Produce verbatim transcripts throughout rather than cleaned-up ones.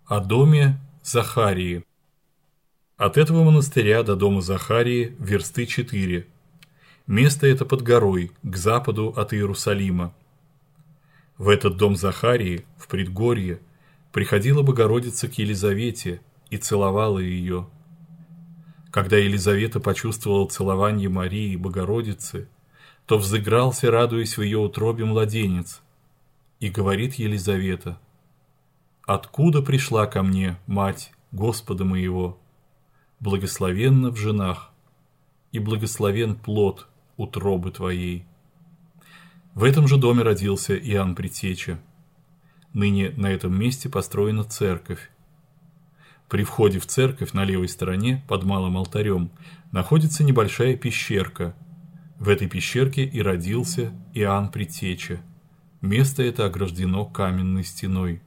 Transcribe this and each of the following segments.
О доме Захарии. От этого монастыря до дома Захарии версты четыре. Место это под горой, к западу от Иерусалима. В этот дом Захарии, в предгорье, приходила Богородица к Елизавете и целовала ее. Когда Елизавета почувствовала целование Марии и Богородицы, то взыгрался, радуясь в ее утробе, младенец. И говорит Елизавета: «Откуда пришла ко мне, мать Господа моего? Благословенна в женах, и благословен плод утробы твоей». В этом же доме родился Иоанн Предтеча. Ныне на этом месте построена церковь. При входе в церковь на левой стороне, под малым алтарем, находится небольшая пещерка. В этой пещерке и родился Иоанн Предтеча. Место это ограждено каменной стеной.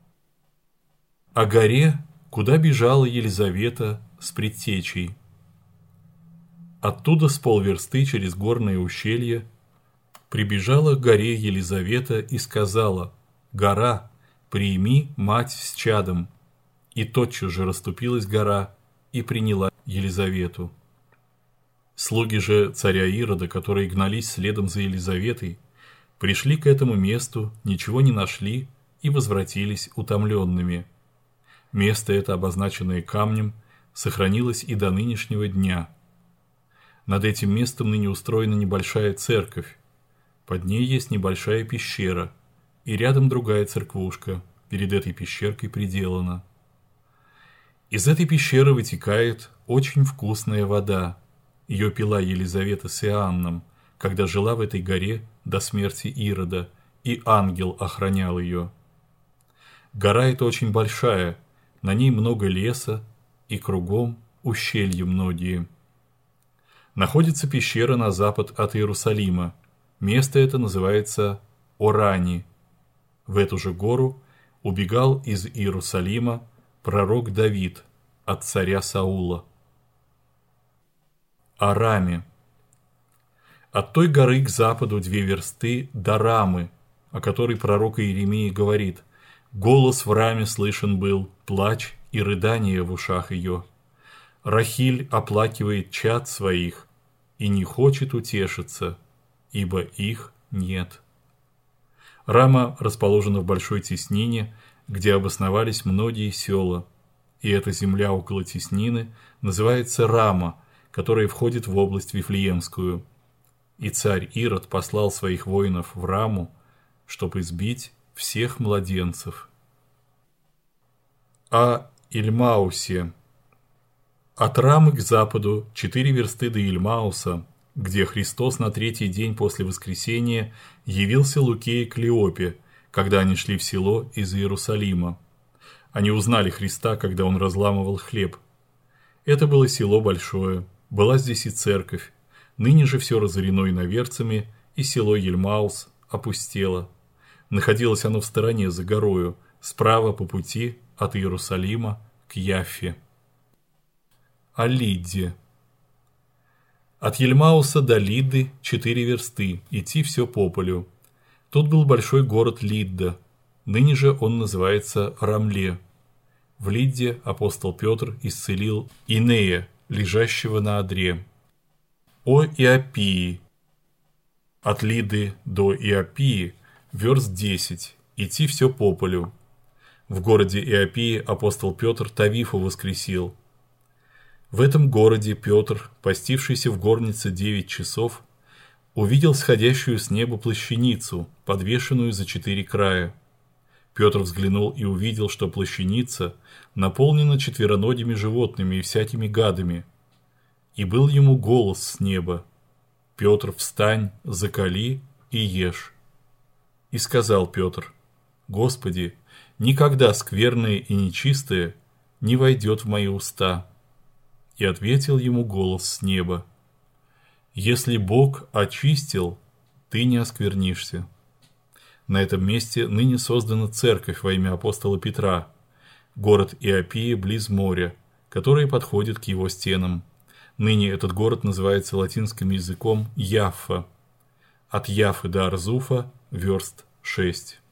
О горе, куда бежала Елизавета с Предтечей. Оттуда с полверсты через горное ущелье прибежала к горе Елизавета и сказала: «Гора, прими мать с чадом». И тотчас же расступилась гора и приняла Елизавету. Слуги же царя Ирода, которые гнались следом за Елизаветой, пришли к этому месту, ничего не нашли и возвратились утомленными. Место это, обозначенное камнем, сохранилось и до нынешнего дня. Над этим местом ныне устроена небольшая церковь. Под ней есть небольшая пещера, и рядом другая церквушка, перед этой пещеркой приделана. Из этой пещеры вытекает очень вкусная вода. Ее пила Елизавета с Иоанном, когда жила в этой горе до смерти Ирода, и ангел охранял ее. Гора эта очень большая, на ней много леса, и кругом ущелья многие. Находится пещера на запад от Иерусалима. Место это называется Орани. В эту же гору убегал из Иерусалима пророк Давид от царя Саула. О Раме. От той горы к западу две версты до Рамы, о которой пророк Иеремия говорит: «Голос в Раме слышен был, плач и рыдание в ушах ее. Рахиль оплакивает чад своих и не хочет утешиться, ибо их нет». Рама расположена в большой теснине, где обосновались многие села, и эта земля около теснины называется Рама, которая входит в область Вифлеемскую. И царь Ирод послал своих воинов в Раму, чтобы избить всех младенцев. О Ильмаусе. От Рамы к западу четыре версты до Ильмауса, где Христос на третий день после воскресения явился Луке и Клеопе, когда они шли в село из Иерусалима. Они узнали Христа, когда он разламывал хлеб. Это было село большое, была здесь и церковь, ныне же все разорено иноверцами, и село Ильмаус опустело. Находилось оно в стороне, за горою, справа по пути от Иерусалима к Яффе. О Лидде. От Ельмауса до Лидды четыре версты, идти все по полю. Тут был большой город Лидда, ныне же он называется Рамле. В Лидде апостол Петр исцелил Инея, лежащего на одре. О Иопии. От Лидды до Иопии верст десять, идти все по полю. В городе Иопии апостол Петр Тавифу воскресил. В этом городе Петр, постившийся в горнице девять часов, увидел сходящую с неба плащаницу, подвешенную за четыре края. Петр взглянул и увидел, что плащаница наполнена четвероногими животными и всякими гадами. И был ему голос с неба: «Петр, встань, закали и ешь». И сказал Петр: «Господи, никогда скверное и нечистое не войдет в мои уста». И ответил ему голос с неба: «Если Бог очистил, ты не осквернишься». На этом месте ныне создана церковь во имя апостола Петра, город Иопия близ моря, который подходит к его стенам. Ныне этот город называется латинским языком Яффа. От Яффы до Арзуфа верст шесть.